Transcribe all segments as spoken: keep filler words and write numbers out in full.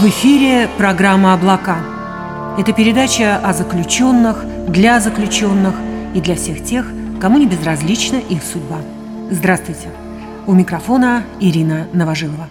В эфире программа «Облака». Это передача о заключенных, для заключенных и для всех тех, кому не безразлична их судьба. Здравствуйте! У микрофона Ирина Новожилова.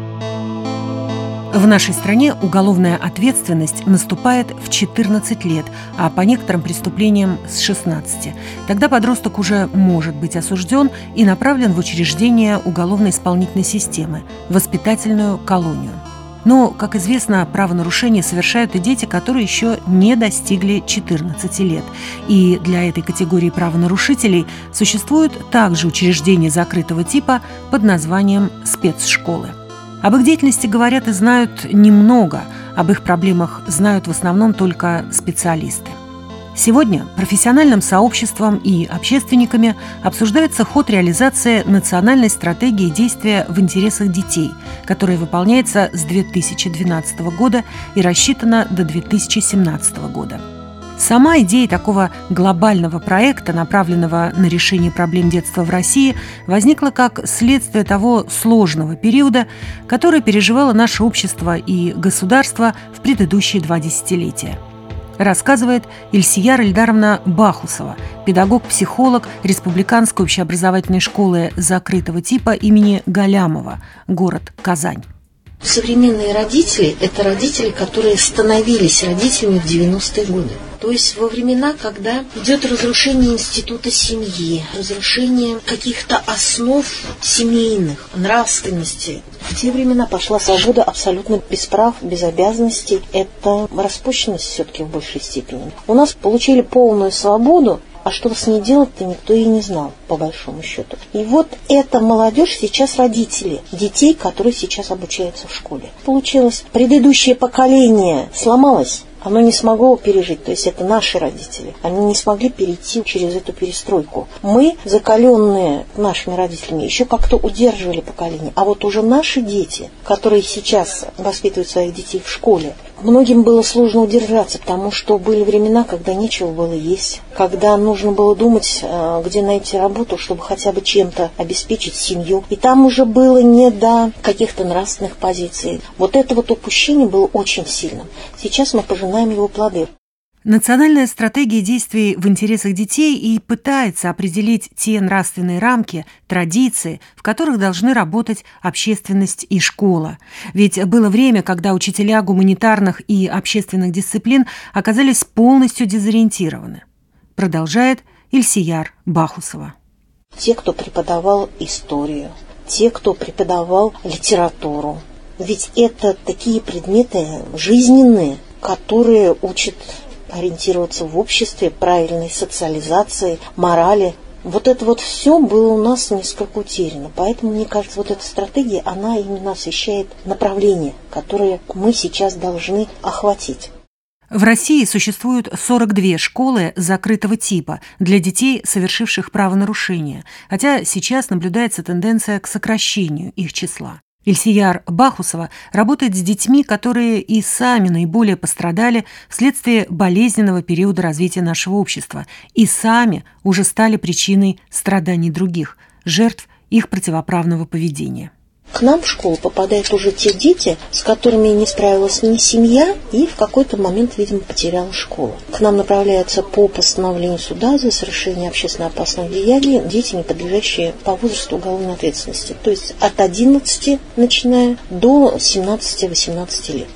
В нашей стране уголовная ответственность наступает в четырнадцать лет, а по некоторым преступлениям с шестнадцати. Тогда подросток уже может быть осужден и направлен в учреждение уголовно-исполнительной системы, воспитательную колонию. Но, как известно, правонарушения совершают и дети, которые еще не достигли четырнадцати лет. И для этой категории правонарушителей существуют также учреждения закрытого типа под названием спецшколы. Об их деятельности говорят и знают немного, об их проблемах знают в основном только специалисты. Сегодня профессиональным сообществом и общественниками обсуждается ход реализации национальной стратегии действия в интересах детей, которая выполняется с две тысячи двенадцатого года и рассчитана до две тысячи семнадцатого года. Сама идея такого глобального проекта, направленного на решение проблем детства в России, возникла как следствие того сложного периода, который переживало наше общество и государство в предыдущие два десятилетия. Рассказывает Ильсияр Ильдаровна Бахусова, педагог-психолог Республиканской общеобразовательной школы закрытого типа имени Галямова, город Казань. Современные родители – это родители, которые становились родителями в девяностые годы. То есть во времена, когда идет разрушение института семьи, разрушение каких-то основ семейных, нравственности. В те времена пошла свобода абсолютно без прав, без обязанностей. Это распущенность все-таки в большей степени. У нас получили полную свободу, а что с ней делать-то никто и не знал, по большому счету. И вот эта молодежь сейчас родители детей, которые сейчас обучаются в школе. Получилось, предыдущее поколение сломалось. Оно не смогло пережить, то есть это наши родители. Они не смогли перейти через эту перестройку. Мы, закаленные нашими родителями, еще как-то удерживали поколение. А вот уже наши дети, которые сейчас воспитывают своих детей в школе, многим было сложно удержаться, потому что были времена, когда нечего было есть, когда нужно было думать, где найти работу, чтобы хотя бы чем-то обеспечить семью. И там уже было не до каких-то нравственных позиций. Вот это вот упущение было очень сильным. Сейчас мы пожинаем его плоды. Национальная стратегия действий в интересах детей и пытается определить те нравственные рамки, традиции, в которых должны работать общественность и школа. Ведь было время, когда учителя гуманитарных и общественных дисциплин оказались полностью дезориентированы. Продолжает Ильсияр Бахусова. Те, кто преподавал историю, те, кто преподавал литературу. Ведь это такие предметы жизненные, которые учат ориентироваться в обществе, правильной социализации, морали. Вот это вот все было у нас несколько утеряно. Поэтому, мне кажется, вот эта стратегия, она именно освещает направление, которое мы сейчас должны охватить. В России существуют сорок две школы закрытого типа для детей, совершивших правонарушения, хотя сейчас наблюдается тенденция к сокращению их числа. Ильсияр Бахусова работает с детьми, которые и сами наиболее пострадали вследствие болезненного периода развития нашего общества и сами уже стали причиной страданий других, жертв их противоправного поведения. К нам в школу попадают уже те дети, с которыми не справилась ни семья и в какой-то момент, видимо, потеряла школу. К нам направляются по постановлению суда за совершение общественно опасных деяний дети, не подлежащие по возрасту уголовной ответственности. То есть от одиннадцати, начиная, до семнадцати-восемнадцати лет.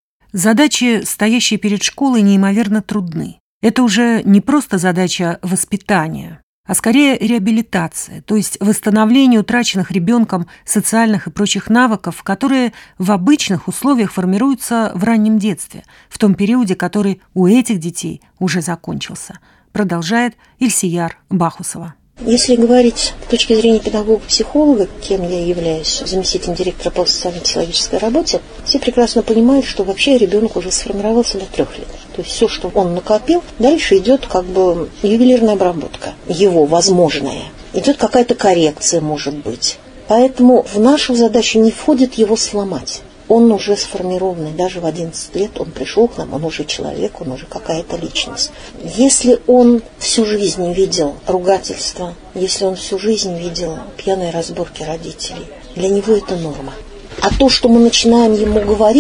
Задачи, стоящие перед школой, неимоверно трудны. Это уже не просто задача воспитания, а скорее реабилитация, то есть восстановление утраченных ребенком социальных и прочих навыков, которые в обычных условиях формируются в раннем детстве, в том периоде, который у этих детей уже закончился, продолжает Ильсияр Бахусова. Если говорить с точки зрения педагога-психолога, кем я являюсь, заместителем директора по социально-психологической работе, все прекрасно понимают, что вообще ребенок уже сформировался до трех лет. То есть все, что он накопил, дальше идет как бы ювелирная обработка, его возможная. Идет какая-то коррекция, может быть. Поэтому в нашу задачу не входит его сломать. Он уже сформированный, даже в одиннадцать лет он пришел к нам, он уже человек, он уже какая-то личность. Если он всю жизнь видел ругательства, если он всю жизнь видел пьяные разборки родителей, для него это норма. А то, что мы начинаем ему говорить,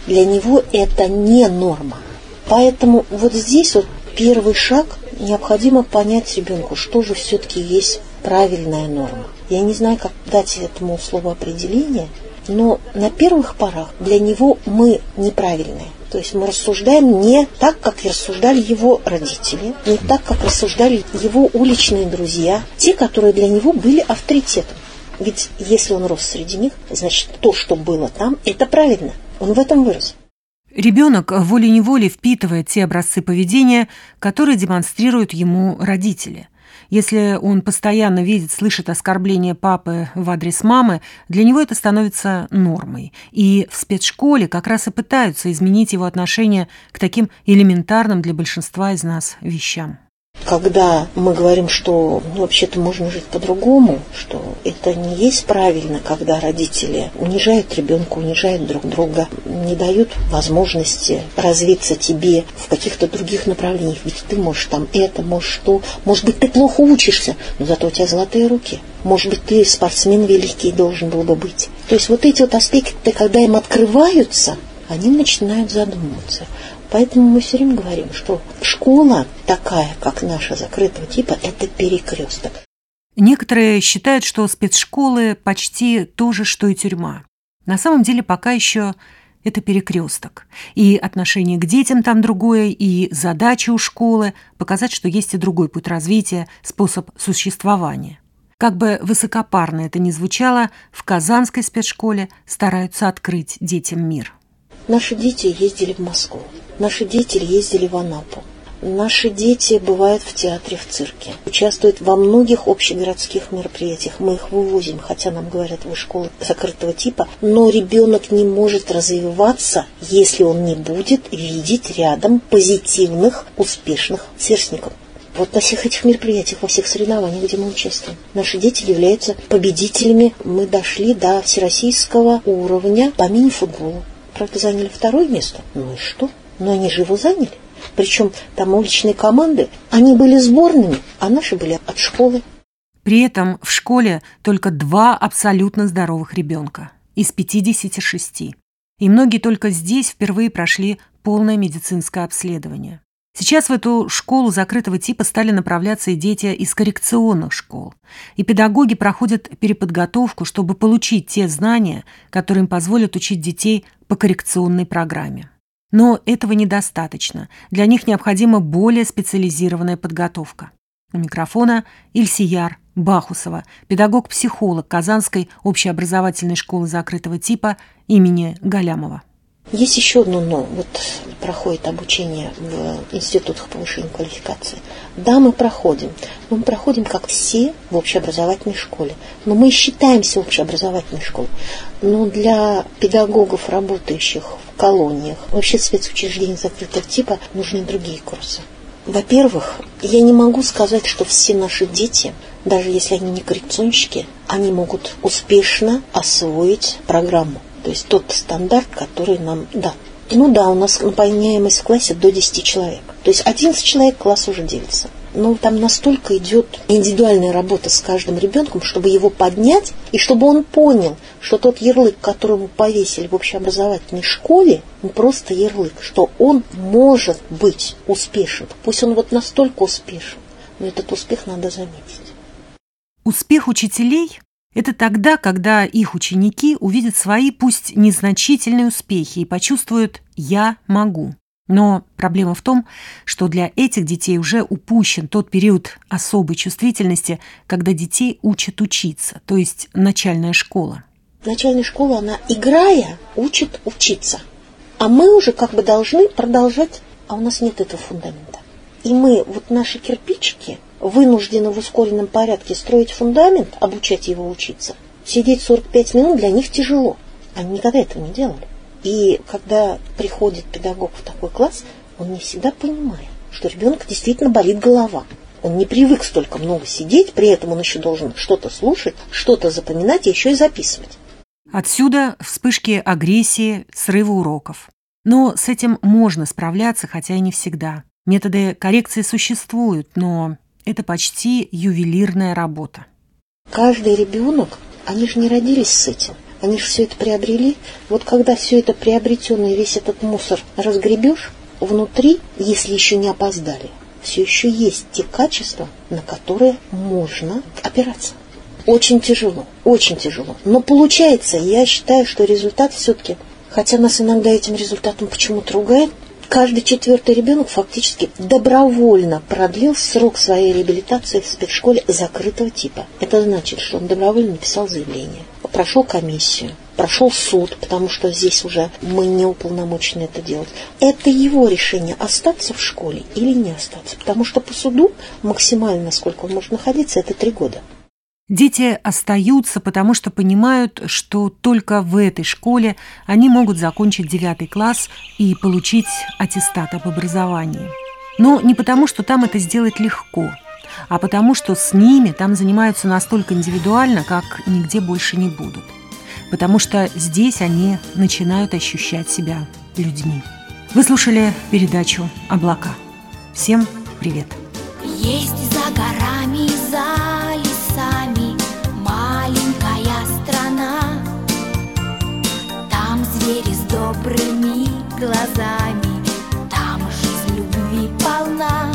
Для него это не норма. Поэтому вот здесь вот первый шаг – необходимо понять ребенку, что же все-таки есть правильная норма. Я не знаю, как дать этому слову определение, но на первых порах для него мы неправильные. То есть мы рассуждаем не так, как рассуждали его родители, не так, как рассуждали его уличные друзья, те, которые для него были авторитетом. Ведь если он рос среди них, значит, то, что было там, это правильно. Он в этом вырос. Ребенок волей-неволей впитывает те образцы поведения, которые демонстрируют ему родители. Если он постоянно видит, слышит оскорбления папы в адрес мамы, для него это становится нормой. И в спецшколе как раз и пытаются изменить его отношение к таким элементарным для большинства из нас вещам. Когда мы говорим, что ну, вообще-то можно жить по-другому, что это не есть правильно, когда родители унижают ребенка, унижают друг друга, не дают возможности развиться тебе в каких-то других направлениях. Ведь ты можешь там это, можешь то. Может быть, ты плохо учишься, но зато у тебя золотые руки. Может быть, ты спортсмен великий должен был бы быть. То есть вот эти вот аспекты, когда им открываются, они начинают задумываться. Поэтому мы все время говорим, что школа такая, как наша, закрытого типа, это перекресток. Некоторые считают, что спецшколы почти то же, что и тюрьма. На самом деле пока еще это перекресток. И отношение к детям там другое, и задача у школы – показать, что есть и другой путь развития, способ существования. Как бы высокопарно это ни звучало, в казанской спецшколе стараются открыть детям мир. Наши дети ездили в Москву, наши дети ездили в Анапу, наши дети бывают в театре, в цирке, участвуют во многих общегородских мероприятиях. Мы их вывозим, хотя нам говорят, вы школа закрытого типа, но ребенок не может развиваться, если он не будет видеть рядом позитивных, успешных сверстников. Вот на всех этих мероприятиях, во всех соревнованиях, где мы участвуем, наши дети являются победителями. Мы дошли до всероссийского уровня по мини-футболу. Правда, заняли второе место. Ну и что? Но они же его заняли. Причем там уличные команды, они были сборными, а наши были от школы. При этом в школе только два абсолютно здоровых ребенка из пятидесяти шести. И многие только здесь впервые прошли полное медицинское обследование. Сейчас в эту школу закрытого типа стали направляться и дети из коррекционных школ. И педагоги проходят переподготовку, чтобы получить те знания, которые им позволят учить детей по коррекционной программе. Но этого недостаточно. Для них необходима более специализированная подготовка. У микрофона Ильсияр Бахусова, педагог-психолог Казанской общеобразовательной школы закрытого типа имени Галямова. Есть еще одно «но». Вот проходит обучение в институтах повышения квалификации. Да, мы проходим. Но мы проходим, как все, в общеобразовательной школе. Но мы считаемся общеобразовательной школой. Но для педагогов, работающих в колониях, вообще в спецучреждениях закрытого типа, нужны другие курсы. Во-первых, я не могу сказать, что все наши дети, даже если они не коррекционщики, они могут успешно освоить программу. То есть тот стандарт, который нам дан. Ну да, у нас наполняемость в классе до десяти человек. То есть одиннадцать человек, класс уже делится. Но там настолько идет индивидуальная работа с каждым ребенком, чтобы его поднять, и чтобы он понял, что тот ярлык, который ему повесили в общеобразовательной школе, не просто ярлык, что он может быть успешен. Пусть он вот настолько успешен, но этот успех надо заметить. Успех учителей – это тогда, когда их ученики увидят свои, пусть незначительные успехи и почувствуют «я могу». Но проблема в том, что для этих детей уже упущен тот период особой чувствительности, когда детей учат учиться, то есть начальная школа. Начальная школа, она, играя, учит учиться. А мы уже как бы должны продолжать, а у нас нет этого фундамента. И мы, вот наши кирпичики, вынуждены в ускоренном порядке строить фундамент, обучать его учиться. Сидеть сорок пять минут для них тяжело. Они никогда этого не делали. И когда приходит педагог в такой класс, он не всегда понимает, что ребенка действительно болит голова. Он не привык столько много сидеть, при этом он еще должен что-то слушать, что-то запоминать и еще и записывать. Отсюда вспышки агрессии, срывы уроков. Но с этим можно справляться, хотя и не всегда. Методы коррекции существуют, но это почти ювелирная работа. Каждый ребенок, они же не родились с этим. Они же все это приобрели. Вот когда все это приобретенное, весь этот мусор разгребешь, внутри, если еще не опоздали, все еще есть те качества, на которые можно опираться. Очень тяжело, очень тяжело. Но получается, я считаю, что результат все-таки, хотя нас иногда этим результатом почему-то ругают, каждый четвертый ребенок фактически добровольно продлил срок своей реабилитации в спецшколе закрытого типа. Это значит, что он добровольно написал заявление, прошел комиссию, прошел суд, потому что здесь уже мы не уполномочены это делать. Это его решение, остаться в школе или не остаться. Потому что по суду максимально, сколько он может находиться, это три года. Дети остаются, потому что понимают, что только в этой школе они могут закончить девятый класс и получить аттестат об образовании. Но не потому, что там это сделать легко, а потому, что с ними там занимаются настолько индивидуально, как нигде больше не будут. Потому что здесь они начинают ощущать себя людьми. Вы слушали передачу «Облака». Всем привет! Есть за горами, за лесами маленькая страна. Там звери с добрыми глазами, там жизнь любви полна.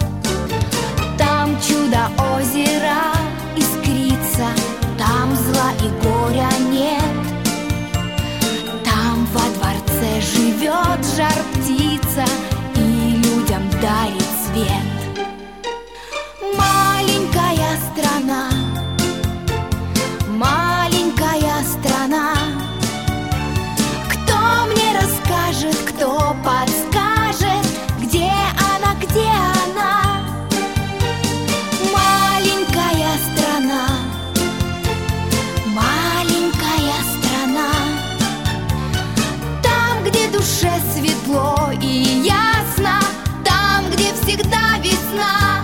Там чудо озера искрится, там зла и горя нет. Там во дворце живет жар-птица и людям дарит свет. Маленькая страна, маленькая страна. Кто мне расскажет, кто подскажет, где она, где она? Маленькая страна, маленькая страна. Там, где душе светло и ясно, там, где всегда весна.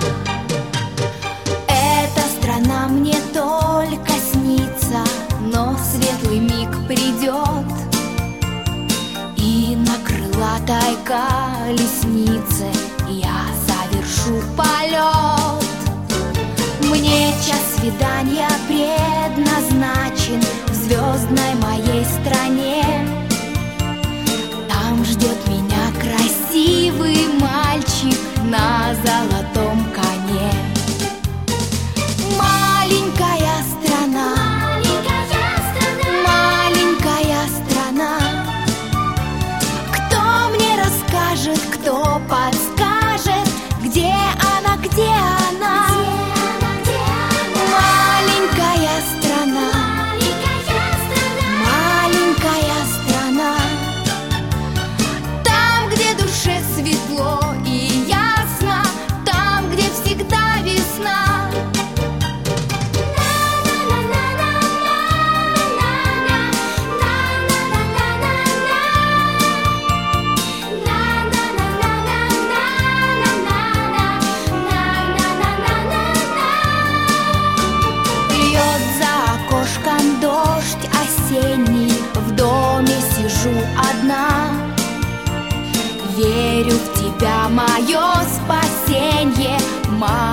Страна мне только снится, но светлый миг придет, и на крылатой колеснице я совершу полет. Мне час свидания предназначен в звездной моей стране. Там ждет меня красивый мальчик на золотом коне. Маленькая страна, маленькая страна, маленькая страна. Кто мне расскажет, кто подскажет, где она, где она? Маленькая страна, маленькая страна. Там, где душе светло и ясно, там, где всегда весна. Дождь осенний, в доме сижу одна. Верю в тебя, мое спасенье,